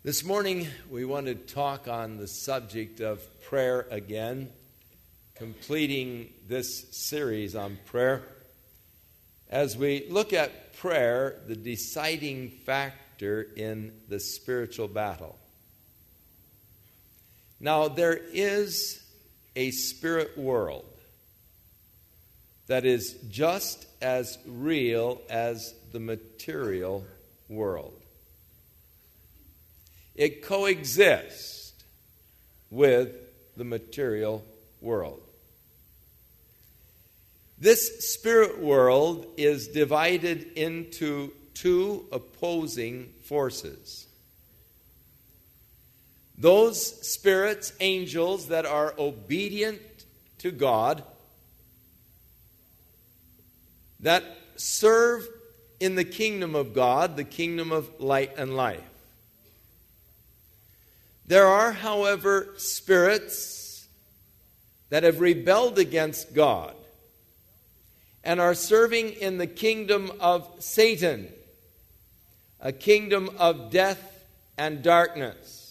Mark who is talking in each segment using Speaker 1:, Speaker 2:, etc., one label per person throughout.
Speaker 1: This morning, we want to talk on the subject of prayer again, completing this series on prayer. As we look at prayer, the deciding factor in the spiritual battle. Now, there is a spirit world that is just as real as the material world. It coexists with the material world. This spirit world is divided into two opposing forces. Those spirits, angels that are obedient to God, that serve in the kingdom of God, the kingdom of light and life. There are, however, spirits that have rebelled against God and are serving in the kingdom of Satan, a kingdom of death and darkness.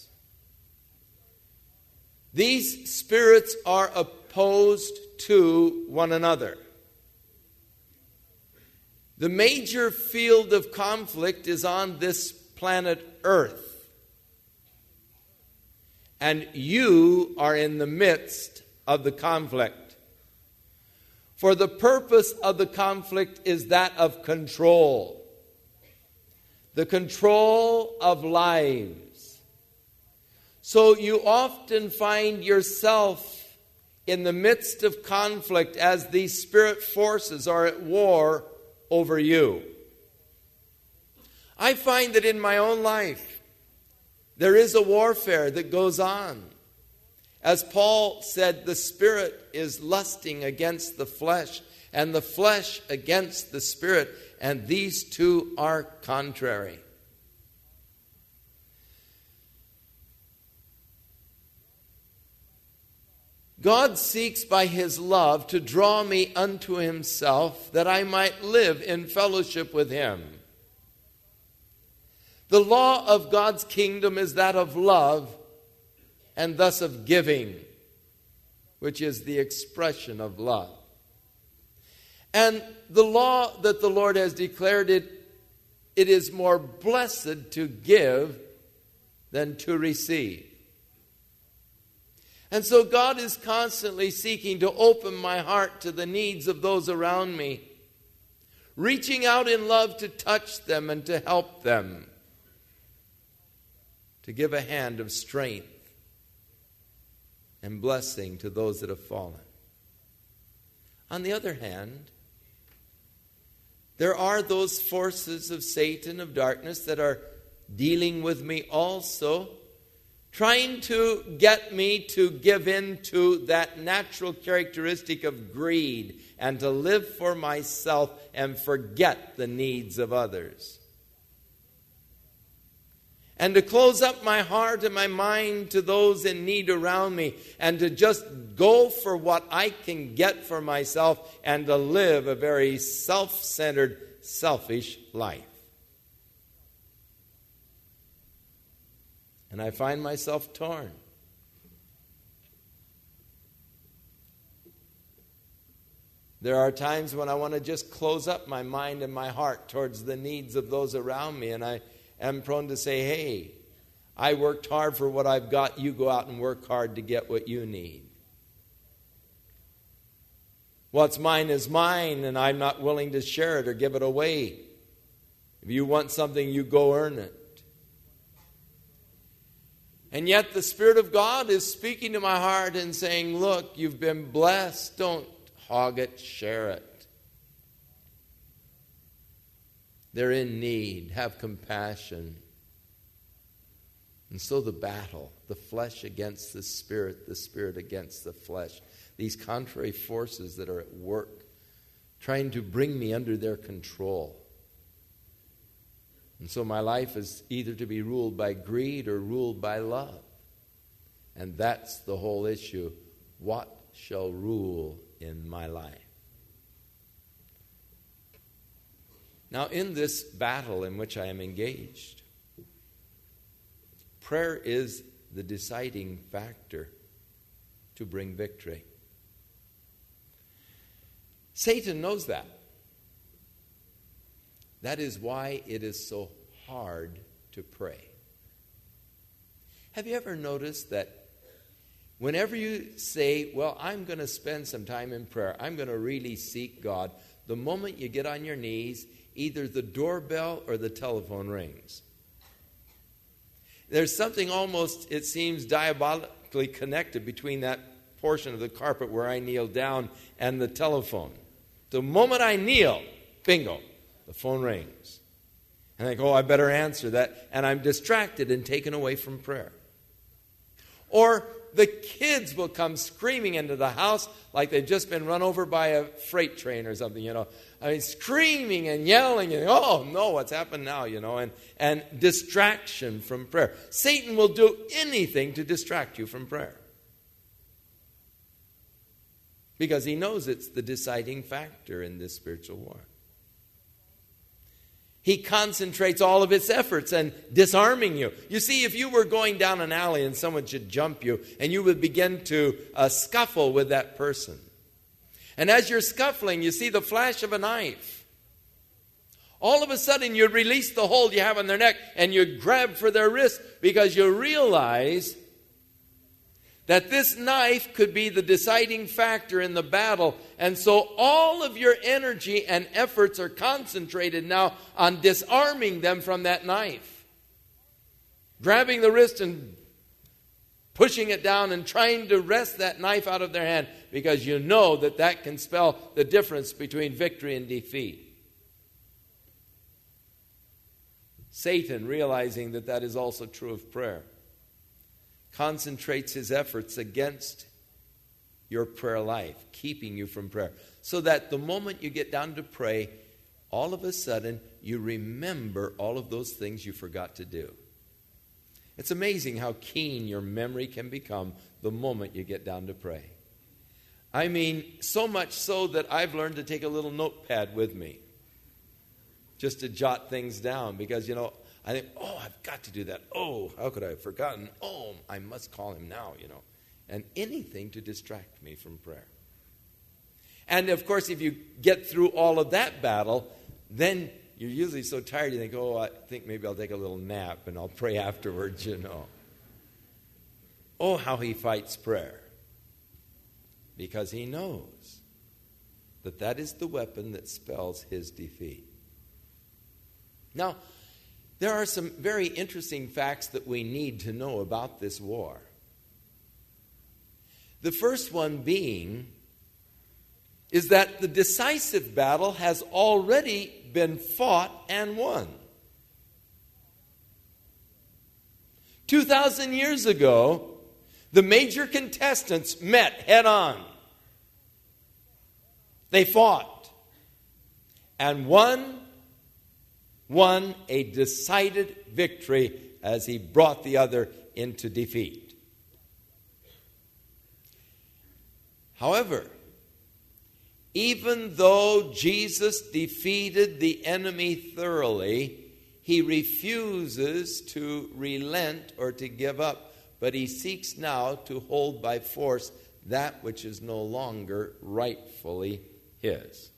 Speaker 1: These spirits are opposed to one another. The major field of conflict is on this planet Earth. And you are in the midst of the conflict. For the purpose of the conflict is that of control. The control of lives. So you often find yourself in the midst of conflict as these spirit forces are at war over you. I find that in my own life, there is a warfare that goes on. As Paul said, the spirit is lusting against the flesh, and the flesh against the spirit, and these two are contrary. God seeks by his love to draw me unto himself, that I might live in fellowship with him. The law of God's kingdom is that of love and thus of giving, which is the expression of love. And the law that the Lord has declared, it is more blessed to give than to receive. And so God is constantly seeking to open my heart to the needs of those around me, reaching out in love to touch them and to help them, to give a hand of strength and blessing to those that have fallen. On the other hand, there are those forces of Satan, of darkness, that are dealing with me also, trying to get me to give in to that natural characteristic of greed and to live for myself and forget the needs of others. And to close up my heart and my mind to those in need around me, and to just go for what I can get for myself, and to live a very self-centered, selfish life. And I find myself torn. There are times when I want to just close up my mind and my heart towards the needs of those around me, and I am prone to say, hey, I worked hard for what I've got. You go out and work hard to get what you need. What's mine is mine, and I'm not willing to share it or give it away. If you want something, you go earn it. And yet the Spirit of God is speaking to my heart and saying, look, you've been blessed. Don't hog it, share it. They're in need. Have compassion. And so the battle, the flesh against the spirit against the flesh. These contrary forces that are at work, trying to bring me under their control. And so my life is either to be ruled by greed or ruled by love. And that's the whole issue. What shall rule in my life? Now, in this battle in which I am engaged, prayer is the deciding factor to bring victory. Satan knows that. That is why it is so hard to pray. Have you ever noticed that whenever you say, well, I'm going to spend some time in prayer, I'm going to really seek God, the moment you get on your knees, either the doorbell or the telephone rings. There's something almost, it seems, diabolically connected between that portion of the carpet where I kneel down and the telephone. The moment I kneel, bingo, the phone rings. And I go, I better answer that. And I'm distracted and taken away from prayer. Or the kids will come screaming into the house like they've just been run over by a freight train or something, I mean, screaming and yelling, and oh no, what's happened now, and distraction from prayer. Satan will do anything to distract you from prayer. Because he knows it's the deciding factor in this spiritual war. He concentrates all of its efforts in disarming you. You see, if you were going down an alley and someone should jump you, and you would begin to scuffle with that person. And as you're scuffling, you see the flash of a knife. All of a sudden, you release the hold you have on their neck, and you grab for their wrist because you realize that this knife could be the deciding factor in the battle. And so all of your energy and efforts are concentrated now on disarming them from that knife. Grabbing the wrist and pushing it down and trying to wrest that knife out of their hand, because you know that that can spell the difference between victory and defeat. Satan, realizing that that is also true of prayer, concentrates his efforts against your prayer life, keeping you from prayer, so that the moment you get down to pray, all of a sudden you remember all of those things you forgot to do. It's amazing how keen your memory can become the moment you get down to pray. I mean, so much so that I've learned to take a little notepad with me just to jot things down, because, I think, I've got to do that. Oh, how could I have forgotten? Oh, I must call him now, And anything to distract me from prayer. And, of course, if you get through all of that battle, then you're usually so tired you think, I think maybe I'll take a little nap and I'll pray afterwards, Oh, how he fights prayer. Because he knows that that is the weapon that spells his defeat. Now, there are some very interesting facts that we need to know about this war. The first one being is that the decisive battle has already been fought and won. 2,000 years ago, the major contestants met head on. They fought, and one won a decided victory as he brought the other into defeat. However, even though Jesus defeated the enemy thoroughly, he refuses to relent or to give up, but he seeks now to hold by force that which is no longer rightfully his.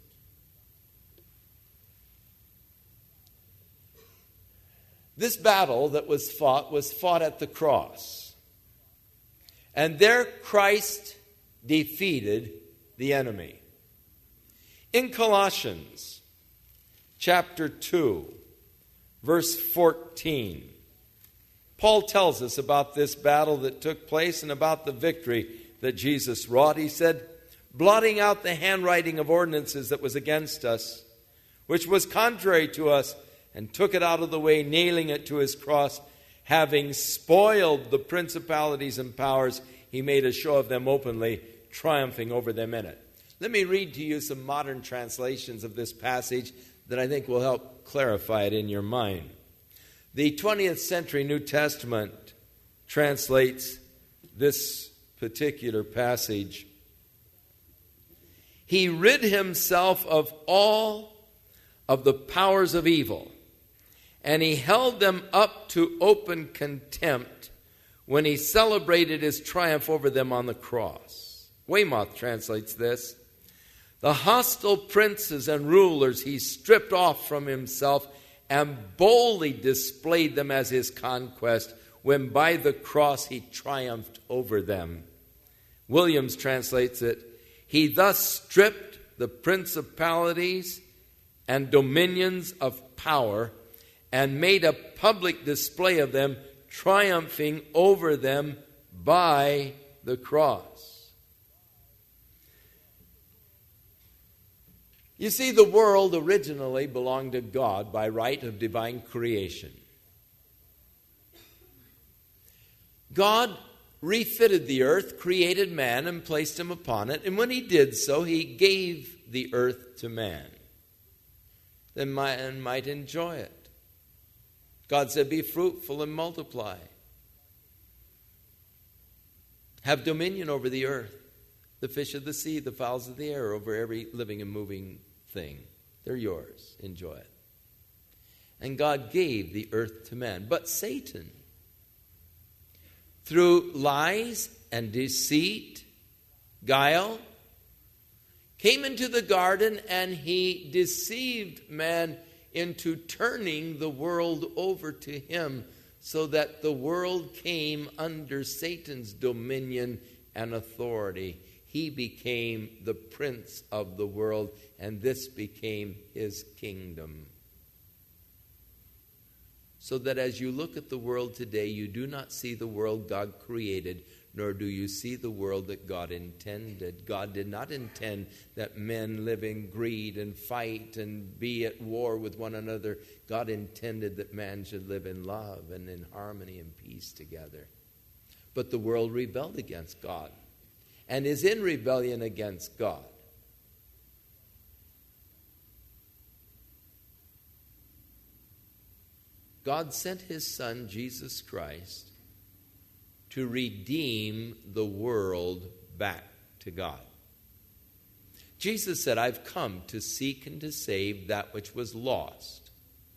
Speaker 1: This battle that was fought at the cross. And there Christ defeated the enemy. In Colossians chapter 2, verse 14, Paul tells us about this battle that took place and about the victory that Jesus wrought. He said, blotting out the handwriting of ordinances that was against us, which was contrary to us, and took it out of the way, nailing it to his cross. Having spoiled the principalities and powers, he made a show of them openly, triumphing over them in it. Let me read to you some modern translations of this passage that I think will help clarify it in your mind. The 20th century New Testament translates this particular passage. He rid himself of all of the powers of evil And he held them up to open contempt when he celebrated his triumph over them on the cross. Weymouth translates this: the hostile princes and rulers he stripped off from himself and boldly displayed them as his conquest when by the cross he triumphed over them. Williams translates it: he thus stripped the principalities and dominions of power and made a public display of them, triumphing over them by the cross. You see, the world originally belonged to God by right of divine creation. God refitted the earth, created man, and placed him upon it. And when he did so, he gave the earth to man, that man might enjoy it. God said, be fruitful and multiply. Have dominion over the earth, the fish of the sea, the fowls of the air, over every living and moving thing. They're yours. Enjoy it. And God gave the earth to man. But Satan, through lies and deceit, guile, came into the garden and he deceived man into turning the world over to him, so that the world came under Satan's dominion and authority. He became the prince of the world, and this became his kingdom. So that as you look at the world today, you do not see the world God created, nor do you see the world that God intended. God did not intend that men live in greed and fight and be at war with one another. God intended that man should live in love and in harmony and peace together. But the world rebelled against God and is in rebellion against God. God sent his Son, Jesus Christ, to redeem the world back to God. Jesus said, I've come to seek and to save that which was lost.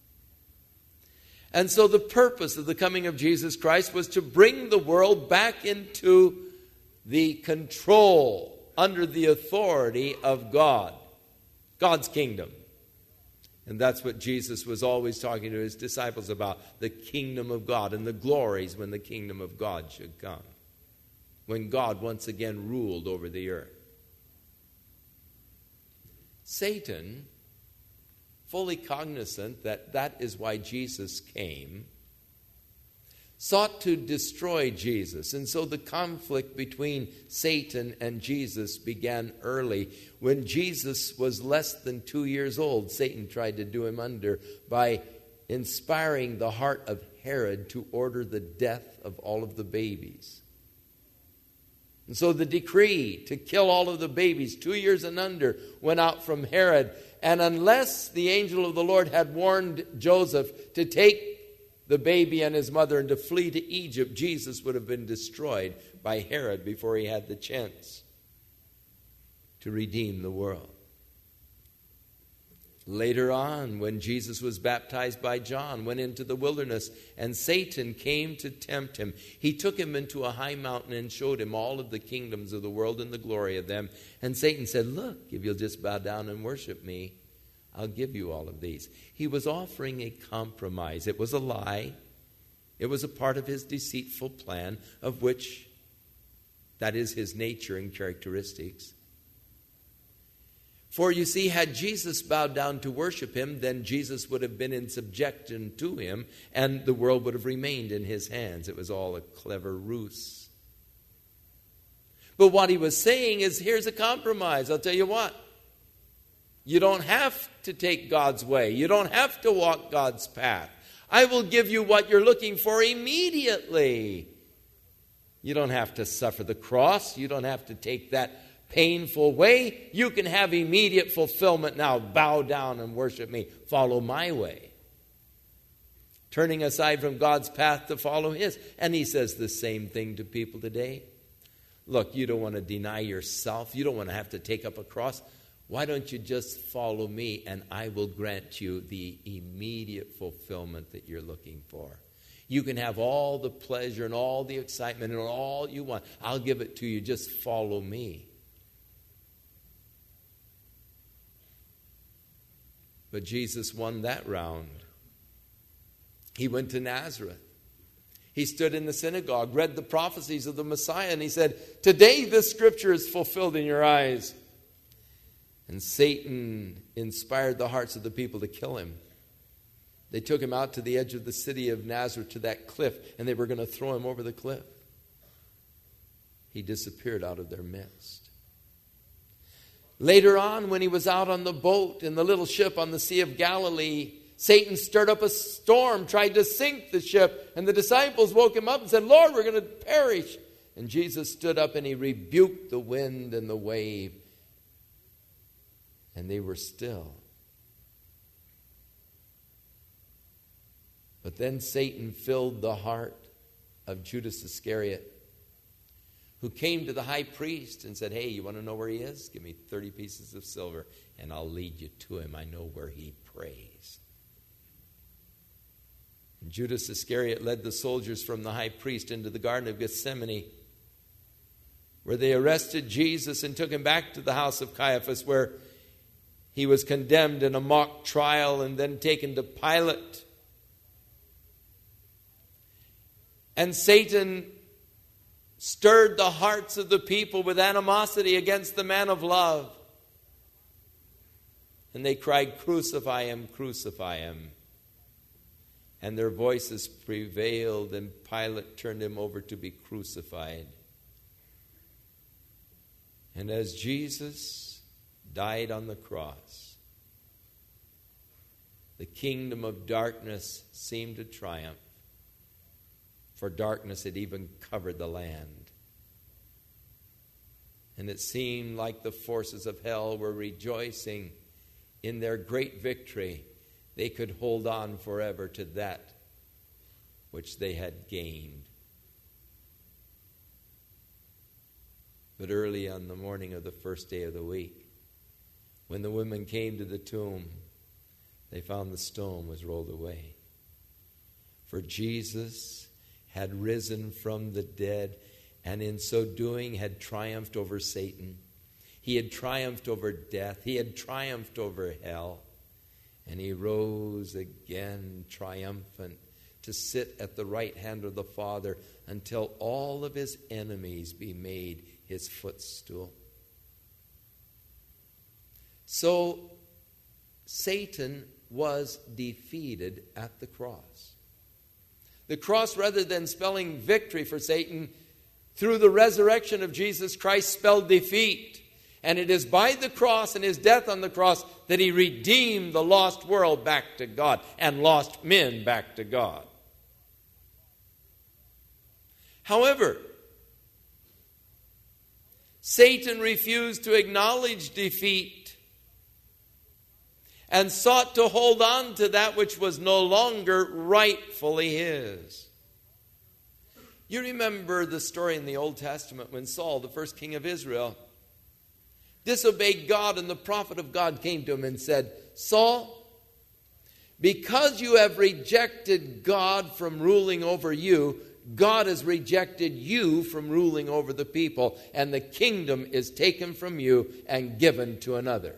Speaker 1: And so the purpose of the coming of Jesus Christ was to bring the world back into the control, under the authority of God, God's kingdom. And that's what Jesus was always talking to his disciples about, the kingdom of God and the glories when the kingdom of God should come, when God once again ruled over the earth. Satan, fully cognizant that that is why Jesus came, sought to destroy Jesus. And so the conflict between Satan and Jesus began early. When Jesus was less than 2 years old, Satan tried to do him under by inspiring the heart of Herod to order the death of all of the babies. And so the decree to kill all of the babies 2 years and under went out from Herod. And unless the angel of the Lord had warned Joseph to take the baby and his mother and to flee to Egypt, Jesus would have been destroyed by Herod before he had the chance to redeem the world. Later on, when Jesus was baptized by John, went into the wilderness, and Satan came to tempt him, he took him into a high mountain and showed him all of the kingdoms of the world and the glory of them. And Satan said, look, if you'll just bow down and worship me, I'll give you all of these. He was offering a compromise. It was a lie. It was a part of his deceitful plan, of which that is his nature and characteristics. For you see, had Jesus bowed down to worship him, then Jesus would have been in subjection to him, and the world would have remained in his hands. It was all a clever ruse. But what he was saying is, here's a compromise. I'll tell you what. You don't have to take God's way. You don't have to walk God's path. I will give you what you're looking for immediately. You don't have to suffer the cross. You don't have to take that painful way. You can have immediate fulfillment now. Bow down and worship me. Follow my way. Turning aside from God's path to follow his. And he says the same thing to people today. Look, you don't want to deny yourself. You don't want to have to take up a cross. Why don't you just follow me and I will grant you the immediate fulfillment that you're looking for? You can have all the pleasure and all the excitement and all you want. I'll give it to you. Just follow me. But Jesus won that round. He went to Nazareth. He stood in the synagogue, read the prophecies of the Messiah, and he said, "Today this scripture is fulfilled in your eyes." And Satan inspired the hearts of the people to kill him. They took him out to the edge of the city of Nazareth to that cliff, and they were going to throw him over the cliff. He disappeared out of their midst. Later on, when he was out on the boat in the little ship on the Sea of Galilee, Satan stirred up a storm, tried to sink the ship, and the disciples woke him up and said, "Lord, we're going to perish." And Jesus stood up and he rebuked the wind and the wave, and they were still. But then Satan filled the heart of Judas Iscariot, who came to the high priest and said, "Hey, you want to know where he is? Give me 30 pieces of silver and I'll lead you to him. I know where he prays." And Judas Iscariot led the soldiers from the high priest into the Garden of Gethsemane, where they arrested Jesus and took him back to the house of Caiaphas, where he was condemned in a mock trial and then taken to Pilate. And Satan stirred the hearts of the people with animosity against the man of love. And they cried, "Crucify him, crucify him." And their voices prevailed, and Pilate turned him over to be crucified. And as Jesus died on the cross, the kingdom of darkness seemed to triumph, for darkness had even covered the land. And it seemed like the forces of hell were rejoicing in their great victory. They could hold on forever to that which they had gained. But early on the morning of the first day of the week, when the women came to the tomb, they found the stone was rolled away. For Jesus had risen from the dead, and in so doing had triumphed over Satan. He had triumphed over death. He had triumphed over hell. And he rose again triumphant to sit at the right hand of the Father until all of his enemies be made his footstool. So Satan was defeated at the cross. The cross, rather than spelling victory for Satan, through the resurrection of Jesus Christ, spelled defeat. And it is by the cross and his death on the cross that he redeemed the lost world back to God and lost men back to God. However, Satan refused to acknowledge defeat and sought to hold on to that which was no longer rightfully his. You remember the story in the Old Testament when Saul, the first king of Israel, disobeyed God, and the prophet of God came to him and said, "Saul, because you have rejected God from ruling over you, God has rejected you from ruling over the people, and the kingdom is taken from you and given to another."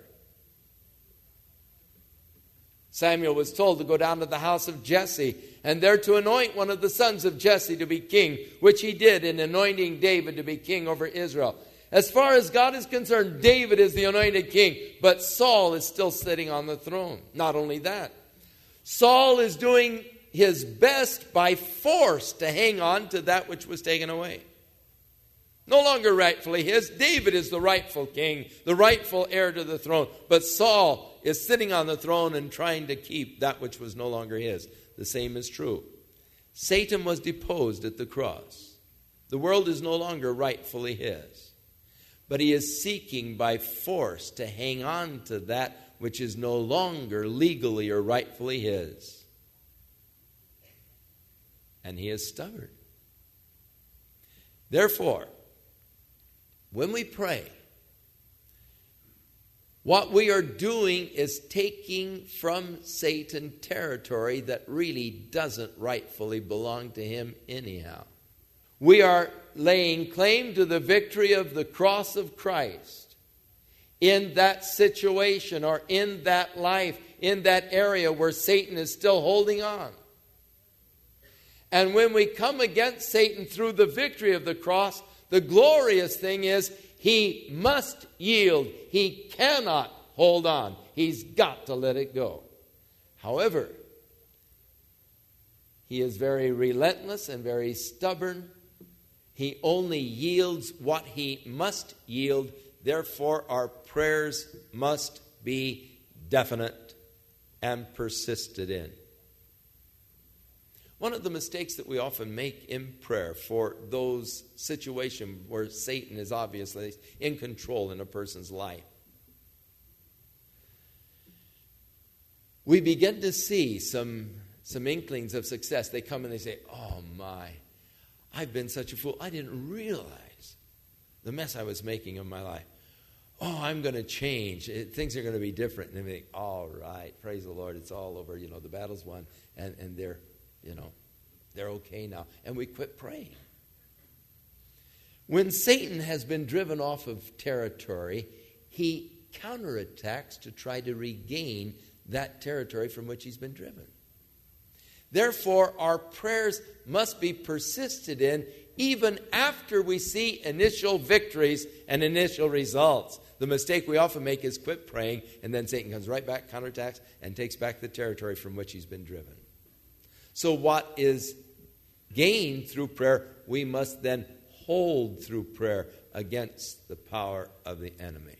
Speaker 1: Samuel was told to go down to the house of Jesse and there to anoint one of the sons of Jesse to be king, which he did in anointing David to be king over Israel. As far as God is concerned, David is the anointed king, but Saul is still sitting on the throne. Not only that, Saul is doing his best by force to hang on to that which was taken away. No longer rightfully his. David is the rightful king, the rightful heir to the throne, but Saul is sitting on the throne and trying to keep that which was no longer his. The same is true. Satan was deposed at the cross. The world is no longer rightfully his. But he is seeking by force to hang on to that which is no longer legally or rightfully his. And he is stubborn. Therefore, when we pray, What we are doing is taking from Satan territory that really doesn't rightfully belong to him anyhow. We are laying claim to the victory of the cross of Christ in that situation or in that life, in that area where Satan is still holding on. And when we come against Satan through the victory of the cross, the glorious thing is he must yield. He cannot hold on. He's got to let it go. However, he is very relentless and very stubborn. He only yields what he must yield. Therefore, our prayers must be definite and persisted in. One of the mistakes that we often make in prayer for those situations where Satan is obviously in control in a person's life, we begin to see some inklings of success. They come and they say, oh my, I've been such a fool. I didn't realize the mess I was making of my life. Oh, I'm going to change. Things are going to be different. And they think, all right, praise the Lord, it's all over. The battle's won, and they're okay now. And we quit praying. When Satan has been driven off of territory, he counterattacks to try to regain that territory from which he's been driven. Therefore, our prayers must be persisted in even after we see initial victories and initial results. The mistake we often make is quit praying, and then Satan comes right back, counterattacks, and takes back the territory from which he's been driven. So what is gained through prayer, we must then hold through prayer against the power of the enemy.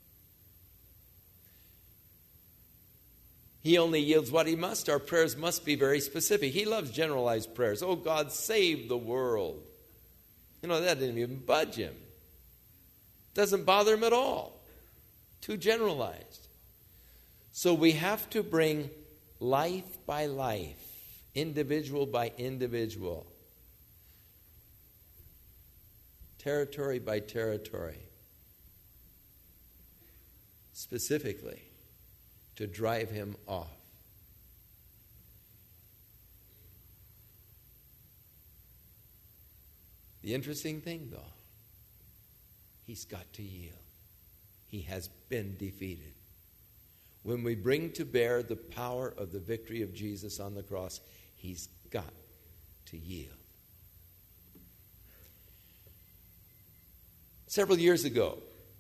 Speaker 1: He only yields what he must. Our prayers must be very specific. He loves generalized prayers. Oh, God, save the world. That didn't even budge him. Doesn't bother him at all. Too generalized. So we have to bring life by life, individual by individual, territory by territory, specifically to drive him off. The interesting thing, though, he's got to yield. He has been defeated. When we bring to bear the power of the victory of Jesus on the cross, he's got to yield. Several years ago,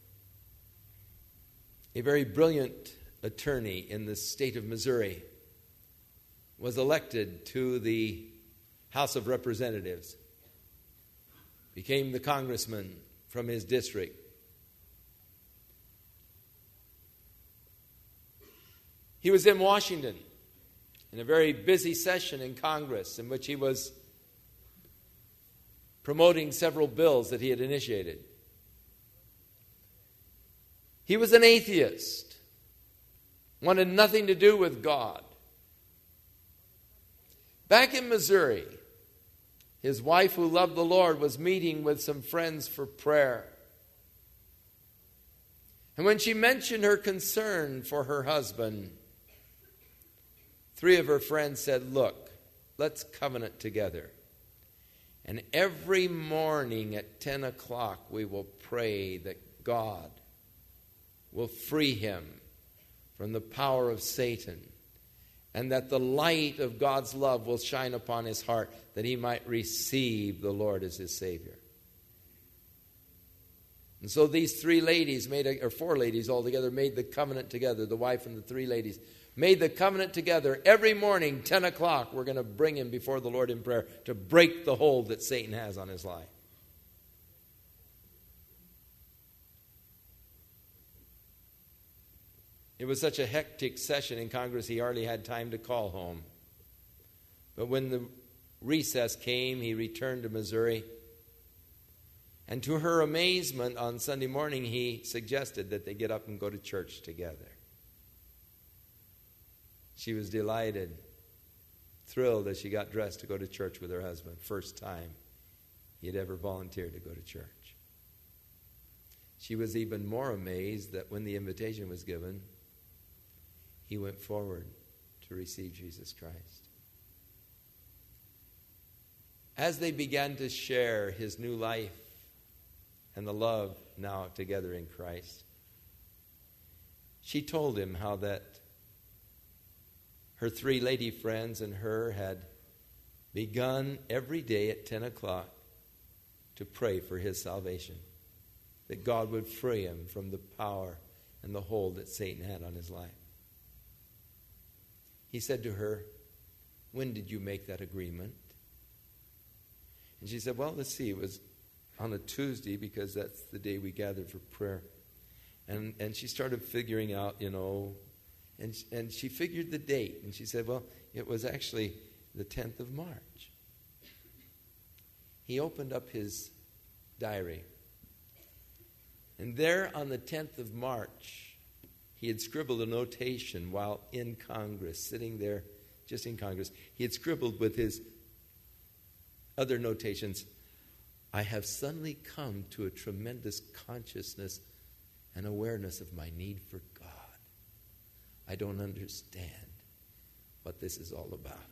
Speaker 1: a very brilliant attorney in the state of Missouri was elected to the House of Representatives, became the congressman from his district. He was in Washington in a very busy session in Congress in which he was promoting several bills that he had initiated. He was an atheist, wanted nothing to do with God. Back in Missouri, his wife, who loved the Lord, was meeting with some friends for prayer. And when she mentioned her concern for her husband, 3 of her friends said, look, let's covenant together. And every morning at 10 o'clock, we will pray that God will free him from the power of Satan, and that the light of God's love will shine upon his heart, that he might receive the Lord as his Savior. And so these 3 ladies or 4 ladies altogether made the covenant together. The wife and the 3 ladies made the covenant together. Every morning, 10 o'clock, we're going to bring him before the Lord in prayer to break the hold that Satan has on his life. It was such a hectic session in Congress, he hardly had time to call home. But when the recess came, he returned to Missouri. And to her amazement, on Sunday morning, he suggested that they get up and go to church together. She was delighted, thrilled as she got dressed to go to church with her husband. First time he had ever volunteered to go to church. She was even more amazed that when the invitation was given, he went forward to receive Jesus Christ. As they began to share his new life and the love now together in Christ, she told him how that her 3 lady friends and her had begun every day at 10 o'clock to pray for his salvation, that God would free him from the power and the hold that Satan had on his life. He said to her, "When did you make that agreement?" And she said, "Well, let's see, it was on a Tuesday because that's the day we gathered for prayer." And she started figuring out, and she figured the date. And she said, "Well, it was actually the 10th of March." He opened up his diary. And there on the 10th of March, he had scribbled a notation while in Congress, sitting there just in Congress. He had scribbled with his other notations, "I have suddenly come to a tremendous consciousness and awareness of my need for God. I don't understand what this is all about."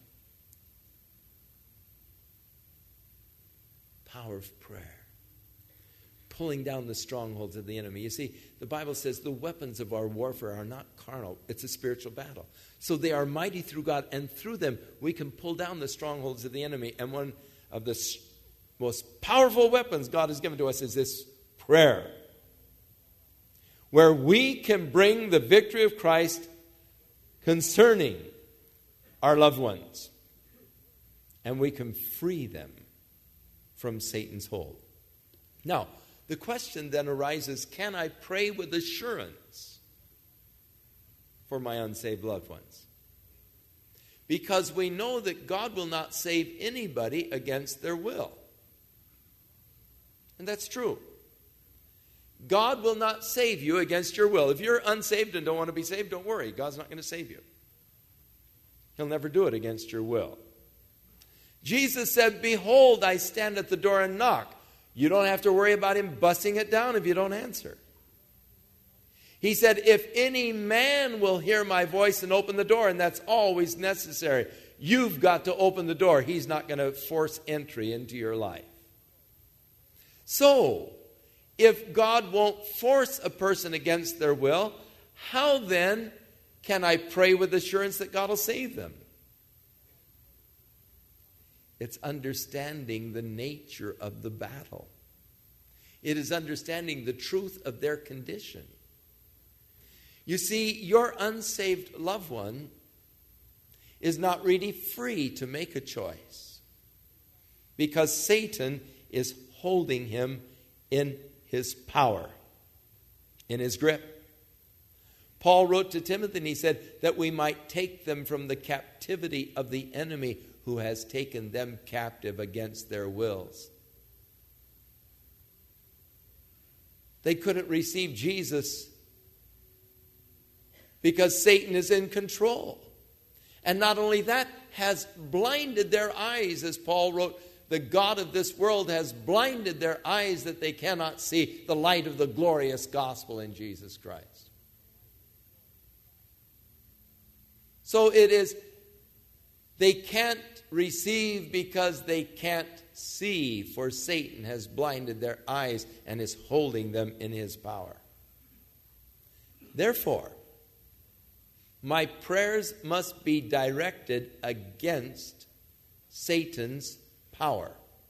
Speaker 1: Power of prayer. Pulling down the strongholds of the enemy. You see, the Bible says the weapons of our warfare are not carnal. It's a spiritual battle. So they are mighty through God, and through them we can pull down the strongholds of the enemy. And one of the most powerful weapons God has given to us is this prayer, where we can bring the victory of Christ concerning our loved ones, and we can free them from Satan's hold. Now, the question then arises, can I pray with assurance for my unsaved loved ones? Because we know that God will not save anybody against their will. And that's true. God will not save you against your will. If you're unsaved and don't want to be saved, don't worry. God's not going to save you. He'll never do it against your will. Jesus said, "Behold, I stand at the door and knock." You don't have to worry about him busting it down if you don't answer. He said, "If any man will hear my voice and open the door," and that's always necessary. You've got to open the door. He's not going to force entry into your life. So, if God won't force a person against their will, how then can I pray with assurance that God will save them? It's understanding the nature of the battle. It is understanding the truth of their condition. You see, your unsaved loved one is not really free to make a choice because Satan is holding him in his power, in his grip. Paul wrote to Timothy and he said that we might take them from the captivity of the enemy who has taken them captive against their wills. They couldn't receive Jesus because Satan is in control. And not only that, has blinded their eyes, as Paul wrote, the God of this world has blinded their eyes that they cannot see the light of the glorious gospel in Jesus Christ. So it is, they can't receive because they can't see, for Satan has blinded their eyes and is holding them in his power. Therefore, my prayers must be directed against Satan's power.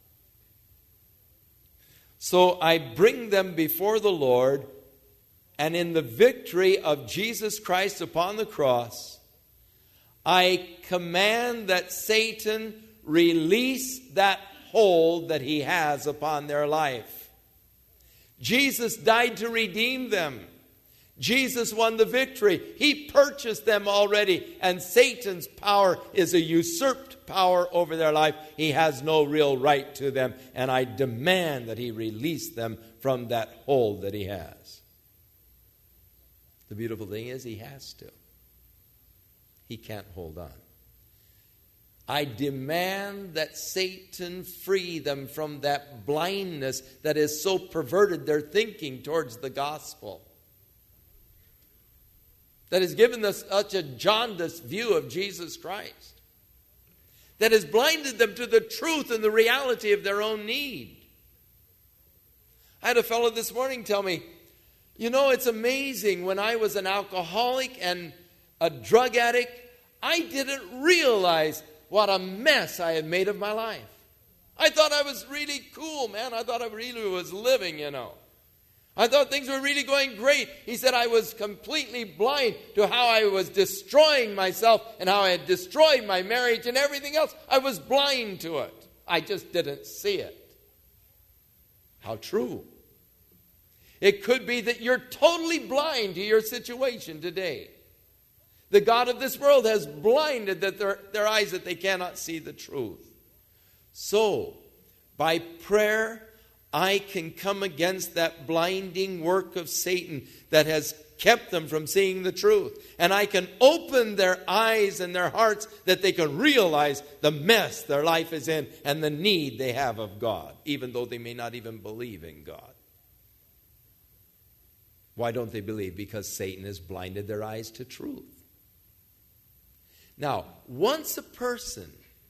Speaker 1: So I bring them before the Lord, and in the victory of Jesus Christ upon the cross, I command that Satan release that hold that he has upon their life. Jesus died to redeem them. Jesus won the victory. He purchased them already, and Satan's power is a usurped power over their life. He has no real right to them, and I demand that he release them from that hold that he has. The beautiful thing is he has to. He can't hold on. I demand that Satan free them from that blindness that has so perverted their thinking towards the gospel, that has given us such a jaundiced view of Jesus Christ, that has blinded them to the truth and the reality of their own need. I had a fellow this morning tell me, it's amazing, when I was an alcoholic and a drug addict, I didn't realize what a mess I had made of my life. I thought I was really cool, man. I thought I really was living, I thought things were really going great. He said I was completely blind to how I was destroying myself and how I had destroyed my marriage and everything else. I was blind to it. I just didn't see it. How true. It could be that you're totally blind to your situation today. The God of this world has blinded their eyes that they cannot see the truth. So, by prayer, I can come against that blinding work of Satan that has kept them from seeing the truth. And I can open their eyes and their hearts that they can realize the mess their life is in and the need they have of God, even though they may not even believe in God. Why don't they believe? Because Satan has blinded their eyes to truth. Now, once a person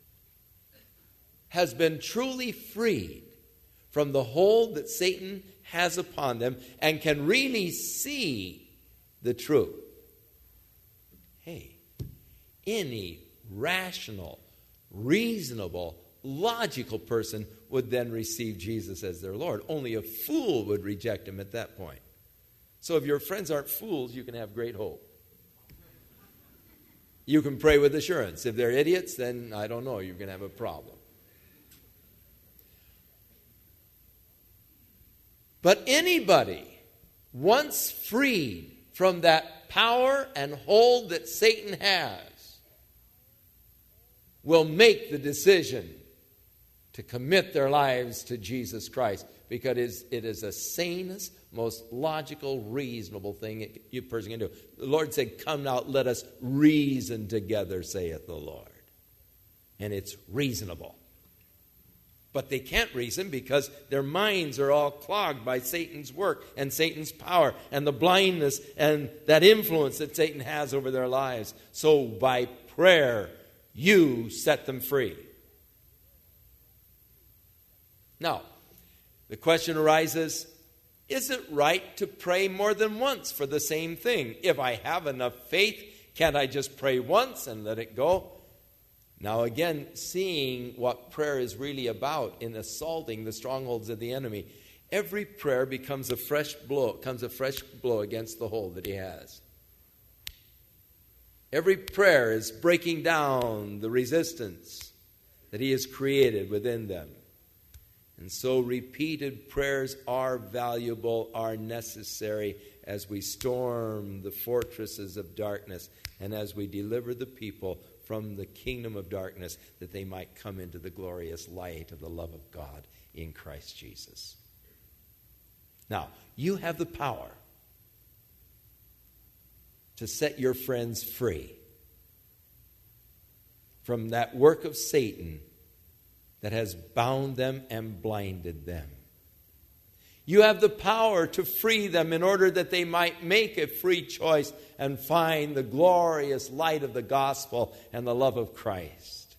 Speaker 1: has been truly freed from the hold that Satan has upon them and can really see the truth, hey, any rational, reasonable, logical person would then receive Jesus as their Lord. Only a fool would reject him at that point. So if your friends aren't fools, you can have great hope. You can pray with assurance. If they're idiots, then I don't know, you're going to have a problem. But anybody, once freed from that power and hold that Satan has, will make the decision to commit their lives to Jesus Christ, because it is the sanest, most logical, reasonable thing a person can do. The Lord said, "Come now, let us reason together, saith the Lord." And it's reasonable. But they can't reason because their minds are all clogged by Satan's work and Satan's power and the blindness and that influence that Satan has over their lives. So by prayer, you set them free. Now, the question arises, is it right to pray more than once for the same thing? If I have enough faith, can't I just pray once and let it go? Now again, seeing what prayer is really about in assaulting the strongholds of the enemy, every prayer becomes a fresh blow against the hold that he has. Every prayer is breaking down the resistance that he has created within them. And so repeated prayers are valuable, are necessary as we storm the fortresses of darkness and as we deliver the people from the kingdom of darkness, that they might come into the glorious light of the love of God in Christ Jesus. Now, you have the power to set your friends free from that work of Satan that has bound them and blinded them. You have the power to free them in order that they might make a free choice and find the glorious light of the gospel and the love of Christ.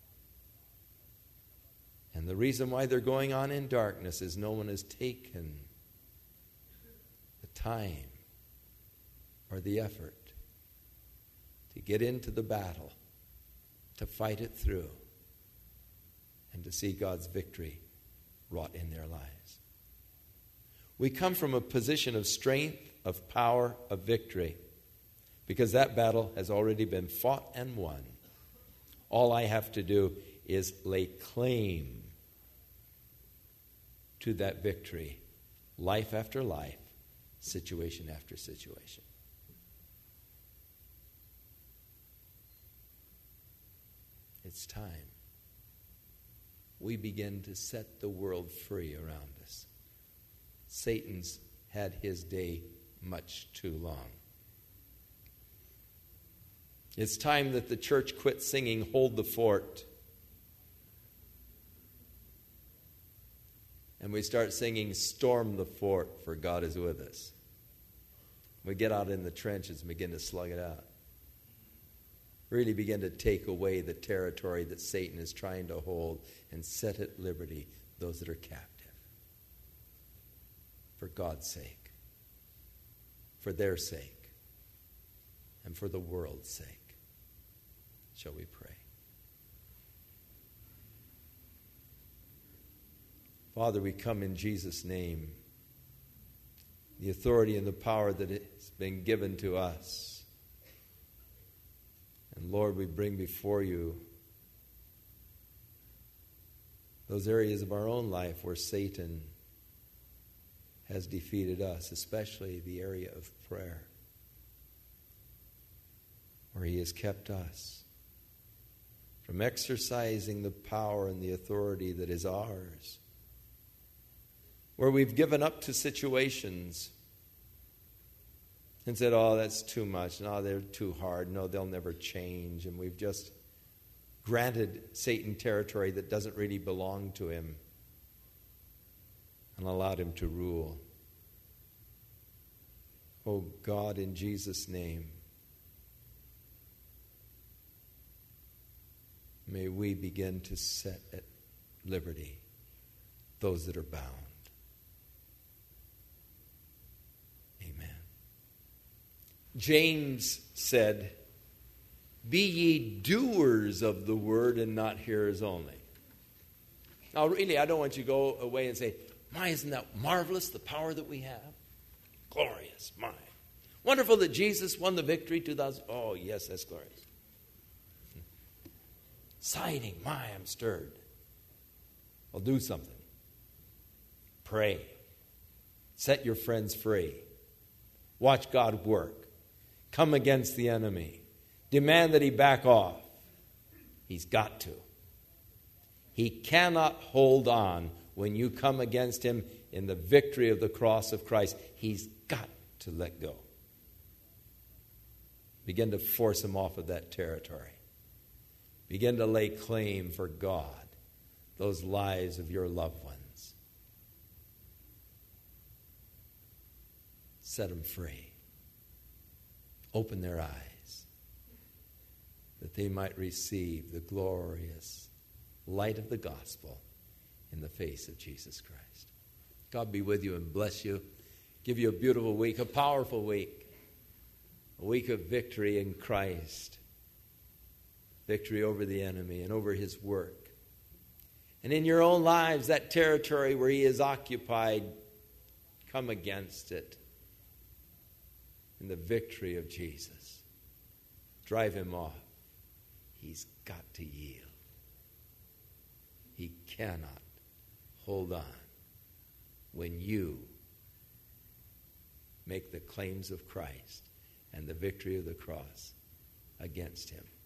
Speaker 1: And the reason why they're going on in darkness is no one has taken the time or the effort to get into the battle, to fight it through, and to see God's victory wrought in their lives. We come from a position of strength, of power, of victory, because that battle has already been fought and won. All I have to do is lay claim to that victory, life after life, situation after situation. It's time we begin to set the world free around us. Satan's had his day much too long. It's time that the church quit singing "Hold the Fort" and we start singing "Storm the Fort, for God is with us." We get out in the trenches and begin to slug it out. Really begin to take away the territory that Satan is trying to hold and set at liberty those that are captive. For God's sake, for their sake, and for the world's sake. Shall we pray? Father, we come in Jesus' name. The authority and the power that has been given to us. And Lord, we bring before you those areas of our own life where Satan has defeated us, especially the area of prayer, where he has kept us from exercising the power and the authority that is ours, where we've given up to situations and said, "Oh, that's too much. No, they're too hard. No, they'll never change." And we've just granted Satan territory that doesn't really belong to him and allowed him to rule. Oh God, in Jesus' name, may we begin to set at liberty those that are bound. Amen. James said, "Be ye doers of the word and not hearers only." Now, really, I don't want you to go away and say, "My, isn't that marvelous, the power that we have? Glorious, my. Wonderful that Jesus won the victory 2,000. Oh, yes, that's glorious. Exciting, my, I'm stirred." Well, do something. Pray. Set your friends free. Watch God work. Come against the enemy. Demand that he back off. He's got to. He cannot hold on when you come against him in the victory of the cross of Christ. He's got to let go. Begin to force him off of that territory. Begin to lay claim for God, those lives of your loved ones. Set them free. Open their eyes that they might receive the glorious light of the gospel in the face of Jesus Christ. God be with you and bless you. Give you a beautiful week, a powerful week. A week of victory in Christ. Victory over the enemy and over his work. And in your own lives, that territory where he is occupied, come against it in the victory of Jesus. Drive him off. He's got to yield. He cannot hold on when you make the claims of Christ and the victory of the cross against him.